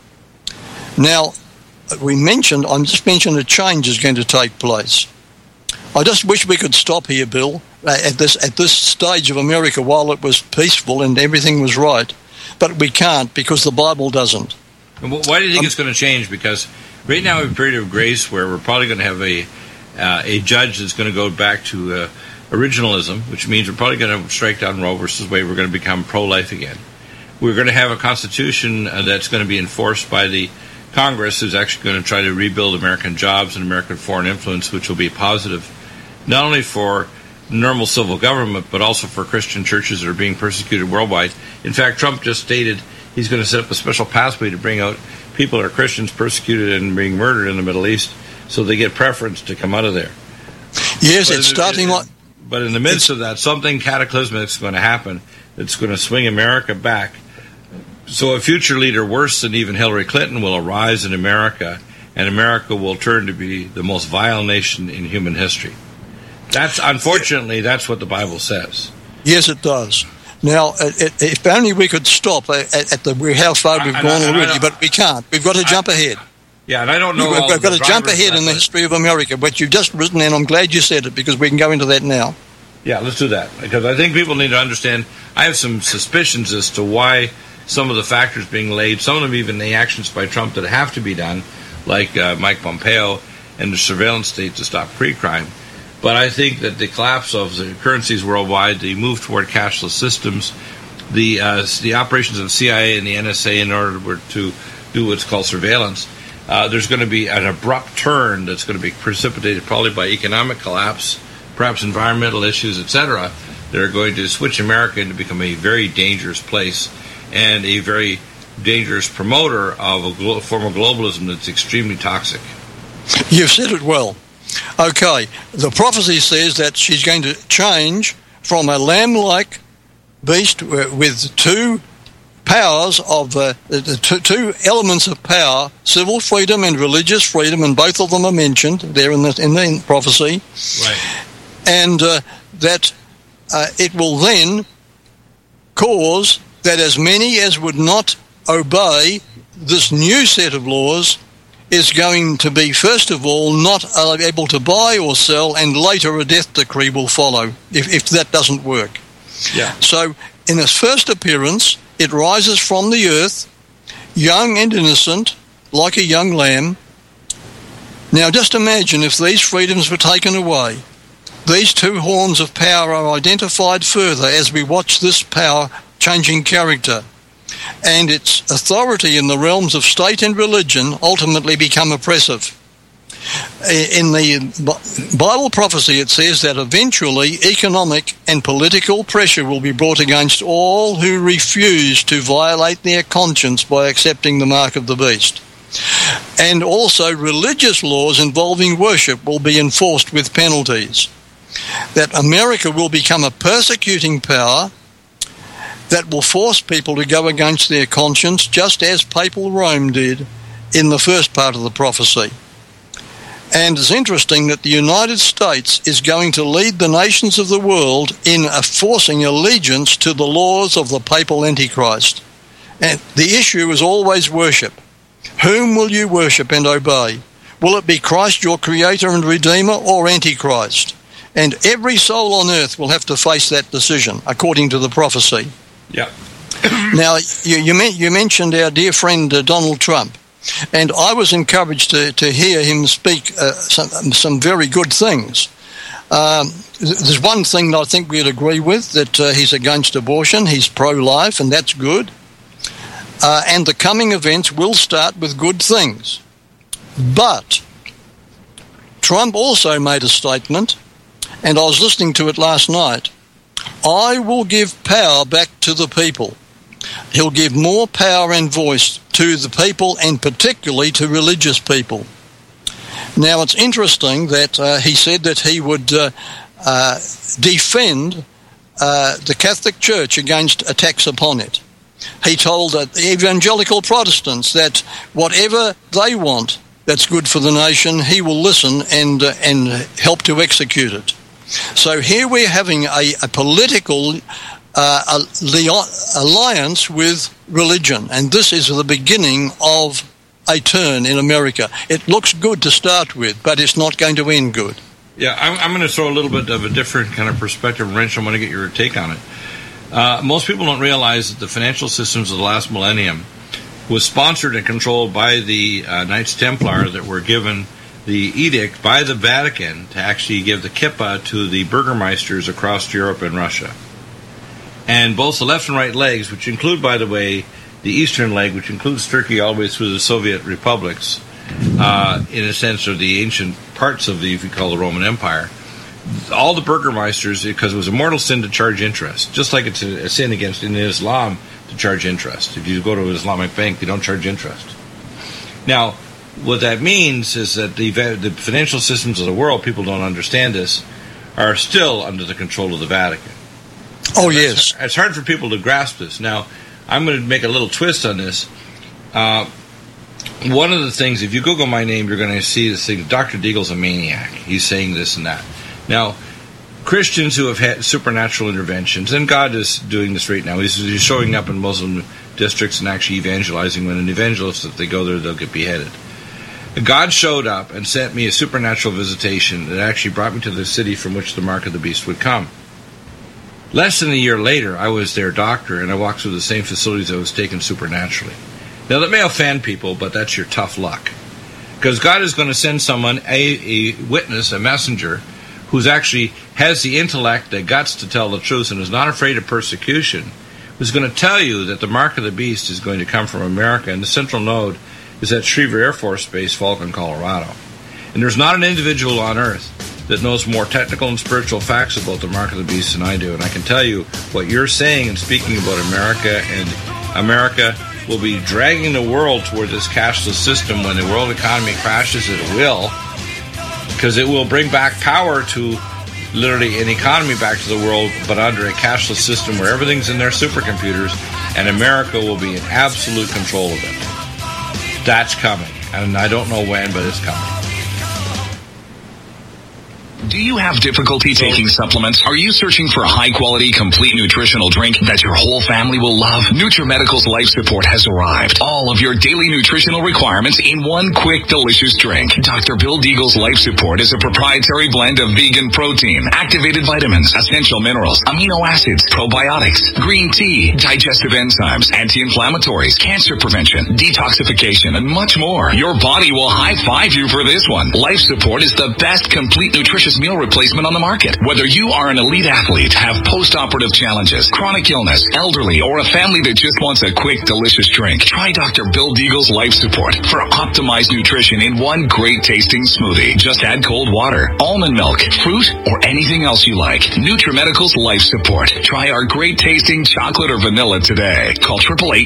Now, I just mentioned a change is going to take place. I just wish we could stop here, Bill, at this stage of America while it was peaceful and everything was right. But we can't, because the Bible doesn't. And why do you think it's going to change? Because right now we have a period of grace where we're probably going to have a judge that's going to go back to originalism, which means we're probably going to strike down Roe versus Wade. We're going to become pro-life again. We're going to have a constitution that's going to be enforced by the Congress, who's actually going to try to rebuild American jobs and American foreign influence, which will be positive, not only for normal civil government, but also for Christian churches that are being persecuted worldwide. In fact, Trump just stated he's going to set up a special pathway to bring out people that are Christians persecuted and being murdered in the Middle East, so they get preference to come out of there. Yes, it's starting like... But in the midst of that, something cataclysmic is going to happen that's going to swing America back. So a future leader worse than even Hillary Clinton will arise in America, and America will turn to be the most vile nation in human history. Unfortunately, that's what the Bible says. Yes, it does. Now, if only we could stop at how far we've gone already, but we can't. We've got to jump ahead. Yeah, and I don't know. We've got to jump ahead in the history of America, but you've just written, and I'm glad you said it, because we can go into that now. Yeah, let's do that, because I think people need to understand. I have some suspicions as to why some of the factors being laid, some of them even the actions by Trump that have to be done, like Mike Pompeo and the surveillance state to stop pre-crime. But I think that the collapse of the currencies worldwide, the move toward cashless systems, the operations of the CIA and the NSA in order to do what's called surveillance, there's going to be an abrupt turn that's going to be precipitated probably by economic collapse, perhaps environmental issues, etc., that are going to switch America into become a very dangerous place and a very dangerous promoter of a form of globalism that's extremely toxic. You've said it well. Okay, the prophecy says that she's going to change from a lamb-like beast with two powers of two elements of power, civil freedom and religious freedom, and both of them are mentioned there in the prophecy. Right. And that it will then cause that as many as would not obey this new set of laws is going to be, first of all, not able to buy or sell, and later a death decree will follow if that doesn't work. Yeah. So in its first appearance, it rises from the earth, young and innocent, like a young lamb. Now just imagine if these freedoms were taken away. These two horns of power are identified further as we watch this power changing character, and its authority in the realms of state and religion ultimately become oppressive. In the Bible prophecy, it says that eventually economic and political pressure will be brought against all who refuse to violate their conscience by accepting the mark of the beast. And also religious laws involving worship will be enforced with penalties. That America will become a persecuting power that will force people to go against their conscience, just as papal Rome did in the first part of the prophecy. And it's interesting that the United States is going to lead the nations of the world in forcing allegiance to the laws of the papal Antichrist. And the issue is always worship. Whom will you worship and obey? Will it be Christ, your Creator and Redeemer, or Antichrist? And every soul on earth will have to face that decision, according to the prophecy. Yeah. Now, you mentioned our dear friend Donald Trump, and I was encouraged to hear him speak some very good things. There's one thing that I think we'd agree with, that he's against abortion, he's pro-life, and that's good. And the coming events will start with good things. But Trump also made a statement, and I was listening to it last night. I will give power back to the people. He'll give more power and voice to the people, and particularly to religious people. Now, it's interesting that he said that he would defend the Catholic Church against attacks upon it. He told the evangelical Protestants that whatever they want that's good for the nation, he will listen and help to execute it. So here we're having a political alliance with religion, and this is the beginning of a turn in America. It looks good to start with, but it's not going to end good. Yeah, I'm going to throw a little bit of a different kind of perspective, Wrench. I want to get your take on it. Most people don't realize that the financial systems of the last millennium was sponsored and controlled by the Knights Templar that were given the edict by the Vatican to actually give the kippah to the burgermeisters across Europe and Russia. And both the left and right legs, which include, by the way, the eastern leg, which includes Turkey all the way through the Soviet republics, in a sense, are the ancient parts of the, if you call the Roman Empire, all the burgermeisters, because it was a mortal sin to charge interest, just like it's a sin against in Islam to charge interest. If you go to an Islamic bank, they don't charge interest. Now, what that means is that the financial systems of the world, people don't understand this, are still under the control of the Vatican. Oh, yes. It's hard for people to grasp this. Now, I'm going to make a little twist on this. One of the things, if you Google my name, you're going to see this thing, Dr. Deagle's a maniac. He's saying this and that. Now, Christians who have had supernatural interventions, and God is doing this right now. He's showing up in Muslim districts and actually evangelizing. When an evangelist, if they go there, they'll get beheaded. God showed up and sent me a supernatural visitation that actually brought me to the city from which the mark of the beast would come. Less than a year later, I was their doctor, and I walked through the same facilities I was taken supernaturally. Now, that may offend people, but that's your tough luck. Because God is going to send someone, a witness, a messenger, who's actually has the intellect, the guts to tell the truth, and is not afraid of persecution, who's going to tell you that the mark of the beast is going to come from America, and the central node is at Schriever Air Force Base, Falcon, Colorado. And there's not an individual on earth that knows more technical and spiritual facts about the mark of the beast than I do. And I can tell you what you're saying and speaking about America, and America will be dragging the world toward this cashless system. When the world economy crashes, it will, because it will bring back power to literally an economy back to the world, but under a cashless system where everything's in their supercomputers, and America will be in absolute control of it. That's coming, and I don't know when, but it's coming. Do you have difficulty taking supplements? Are you searching for a high-quality, complete nutritional drink that your whole family will love? NutriMedical's Life Support has arrived. All of your daily nutritional requirements in one quick, delicious drink. Dr. Bill Deagle's Life Support is a proprietary blend of vegan protein, activated vitamins, essential minerals, amino acids, probiotics, green tea, digestive enzymes, anti-inflammatories, cancer prevention, detoxification, and much more. Your body will high-five you for this one. Life Support is the best complete nutritious meal replacement on the market. Whether you are an elite athlete, have post-operative challenges, chronic illness, elderly, or a family that just wants a quick, delicious drink, try Dr. Bill Deagle's Life Support for optimized nutrition in one great-tasting smoothie. Just add cold water, almond milk, fruit, or anything else you like. NutriMedical's Life Support. Try our great-tasting chocolate or vanilla today. Call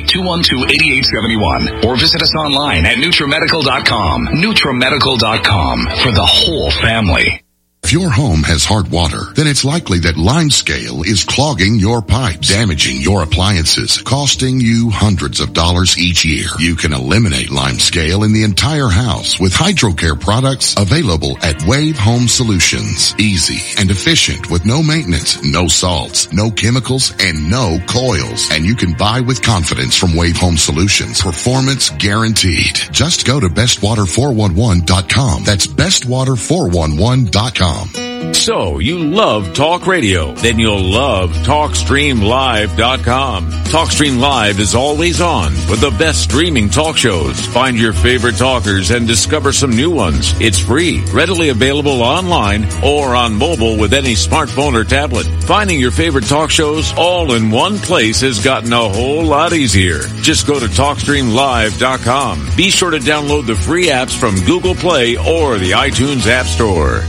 888-212-8871 or visit us online at NutriMedical.com. NutriMedical.com for the whole family. If your home has hard water, then it's likely that limescale is clogging your pipes, damaging your appliances, costing you hundreds of dollars each year. You can eliminate limescale in the entire house with HydroCare products available at Wave Home Solutions. Easy and efficient with no maintenance, no salts, no chemicals, and no coils. And you can buy with confidence from Wave Home Solutions. Performance guaranteed. Just go to bestwater411.com. That's bestwater411.com. So, you love talk radio? Then you'll love TalkStreamLive.com. TalkStream Live is always on with the best streaming talk shows. Find your favorite talkers and discover some new ones. It's free, readily available online or on mobile with any smartphone or tablet. Finding your favorite talk shows all in one place has gotten a whole lot easier. Just go to TalkStreamLive.com. Be sure to download the free apps from Google Play or the iTunes App Store.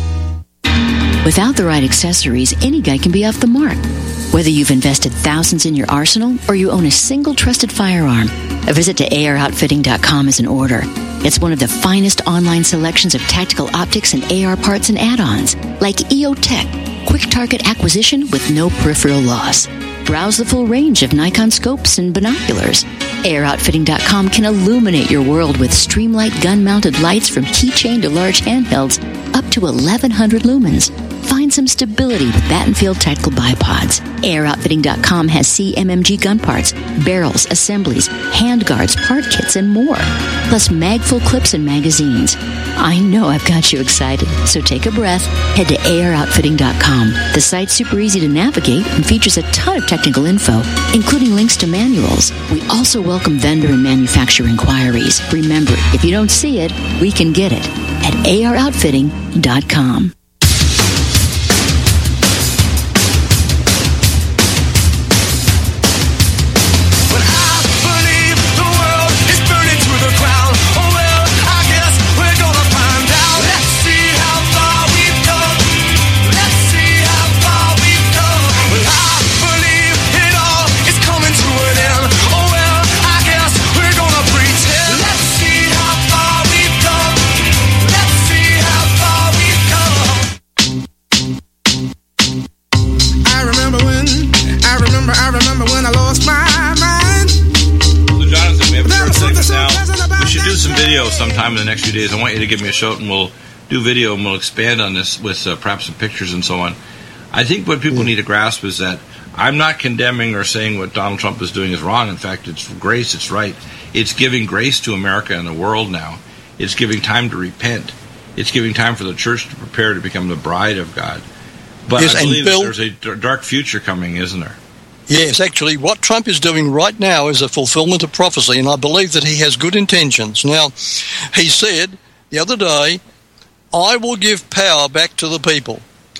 Without the right accessories, any guy can be off the mark. Whether you've invested thousands in your arsenal or you own a single trusted firearm, a visit to AROutfitting.com is in order. It's one of the finest online selections of tactical optics and AR parts and add-ons, like EOTech, quick target acquisition with no peripheral loss. Browse the full range of Nikon scopes and binoculars. AROutfitting.com can illuminate your world with Streamlight gun-mounted lights from keychain to large handhelds up to 1,100 lumens. Find some stability with Battenfield Tactical Bipods. AirOutfitting.com has CMMG gun parts, barrels, assemblies, handguards, part kits, and more. Plus mag-full clips and magazines. I know I've got you excited, so take a breath. Head to AirOutfitting.com. The site's super easy to navigate and features a ton of technical info, including links to manuals. We also welcome vendor and manufacturer inquiries. Remember, if you don't see it, we can get it at AirOutfitting.com. Sometime in the next few days, I want you to give me a shout and we'll do video and we'll expand on this with perhaps some pictures and so on. I think what people need to grasp is that I'm not condemning or saying what Donald Trump is doing is wrong. In fact, it's grace, it's right. It's giving grace to America and the world now. It's giving time to repent. It's giving time for the church to prepare to become the bride of God. But yes, I believe Bill, there's a dark future coming, isn't there? Yes, actually, what Trump is doing right now is a fulfillment of prophecy, and I believe that he has good intentions. Now, he said the other day, I will give power back to the people,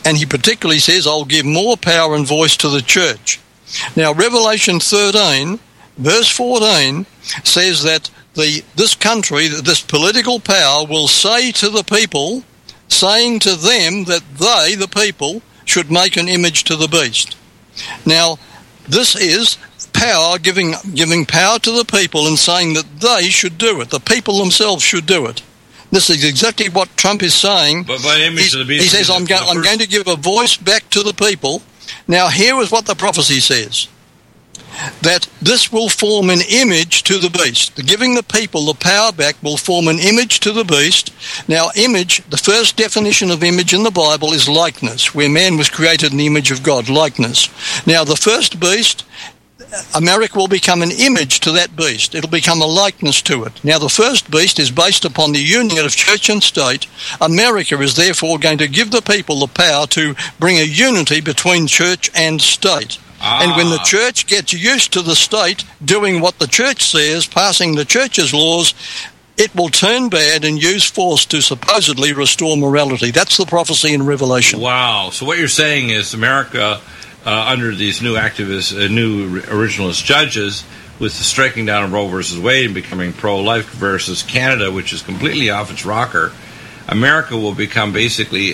And he particularly says, I'll give more power and voice to the church. Now, Revelation 13, verse 14, says that this country, this political power, will say to the people, saying to them that they, the people, should make an image to the beast. Now, this is power, giving power to the people and saying that they should do it. The people themselves should do it. This is exactly what Trump is saying. But by image to the beast, he says, I'm going to give a voice back to the people. Now, here is what the prophecy says. That this will form an image to the beast. The giving the people the power back will form an image to the beast. Now, image, the first definition of image in the Bible is likeness, where man was created in the image of God, likeness. Now, the first beast, America will become an image to that beast. It'll become a likeness to it. Now, the first beast is based upon the union of church and state. America is therefore going to give the people the power to bring a unity between church and state. And when the church gets used to the state doing what the church says, passing the church's laws, it will turn bad and use force to supposedly restore morality. That's the prophecy in Revelation. Wow. So what you're saying is America, under these new activists, new originalist judges, with the striking down of Roe versus Wade and becoming pro-life versus Canada, which is completely off its rocker, America will become basically,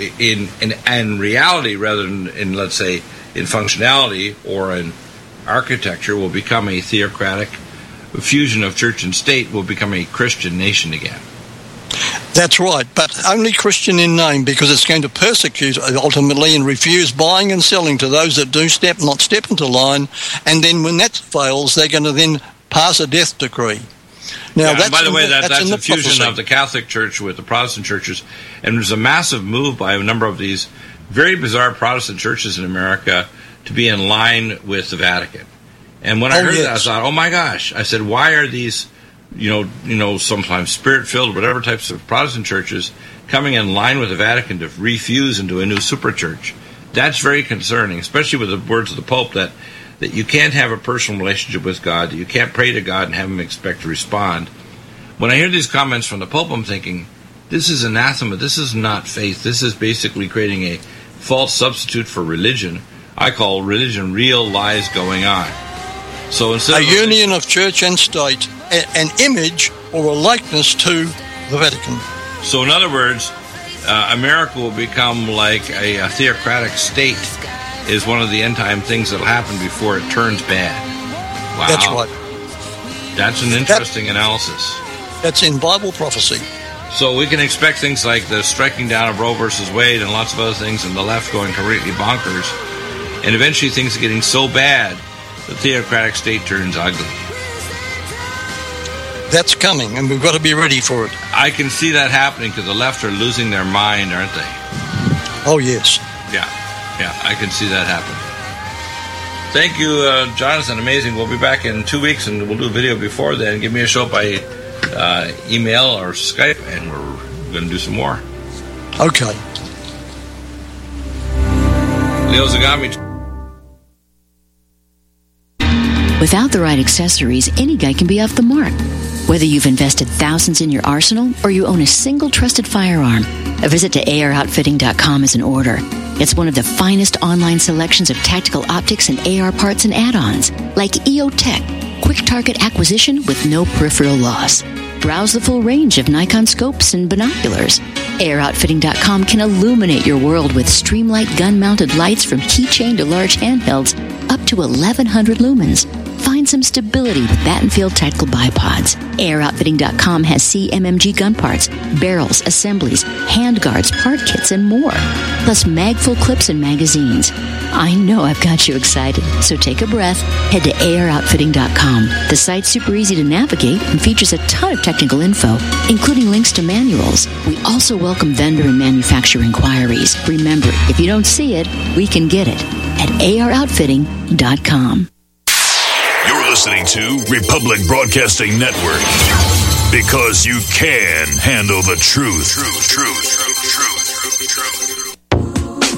in reality, rather than in, let's say, in functionality or in architecture, will become a theocratic fusion of church and state, will become a Christian nation again. That's right, but only Christian in name, because it's going to persecute ultimately and refuse buying and selling to those that do not step into line, and then when that fails, they're going to then pass a death decree. Now, by the way, that's a fusion of the Catholic Church with the Protestant churches, and there's a massive move by a number of these very bizarre Protestant churches in America to be in line with the Vatican. And when I heard that, I thought, oh my gosh. I said, why are these, sometimes spirit-filled, whatever types of Protestant churches coming in line with the Vatican to refuse into a new super church? That's very concerning, especially with the words of the Pope that you can't have a personal relationship with God, that you can't pray to God and have Him expect to respond. When I hear these comments from the Pope, I'm thinking, this is anathema. This is not faith. This is basically creating a false substitute for religion. I call religion real lies going on. So instead of union of church and state, an image or a likeness to the Vatican. So in other words, America will become like a theocratic state is one of the end time things that will happen before it turns bad. Wow. That's right. That's an interesting analysis. That's in Bible prophecy. So we can expect things like the striking down of Roe versus Wade and lots of other things, and the left going completely bonkers. And eventually things are getting so bad, the theocratic state turns ugly. That's coming, and we've got to be ready for it. I can see that happening because the left are losing their mind, aren't they? Oh, yes. Yeah, I can see that happening. Thank you, Jonathan. Amazing. We'll be back in 2 weeks, and we'll do a video before then. Give me a show by email or Skype, and we're going to do some more. Okay. Leo Zagami. Without the right accessories, any guy can be off the mark. Whether you've invested thousands in your arsenal or you own a single trusted firearm, a visit to AROutfitting.com is in order. It's one of the finest online selections of tactical optics and AR parts and add-ons, like EOTech, quick target acquisition with no peripheral loss. Browse the full range of Nikon scopes and binoculars. AROutfitting.com can illuminate your world with Streamlight gun-mounted lights from keychain to large handhelds, up to 1,100 lumens. Find some stability with Battenfield tactical bipods. AirOutfitting.com has CMMG gun parts, barrels, assemblies, handguards, part kits, and more. Plus mag-full clips and magazines. I know I've got you excited, so take a breath. Head to AirOutfitting.com. The site's super easy to navigate and features a ton of technical info, including links to manuals. We also welcome vendor and manufacturer inquiries. Remember, if you don't see it, we can get it at AirOutfitting.com. You're listening to Republic Broadcasting Network, because you can handle the truth.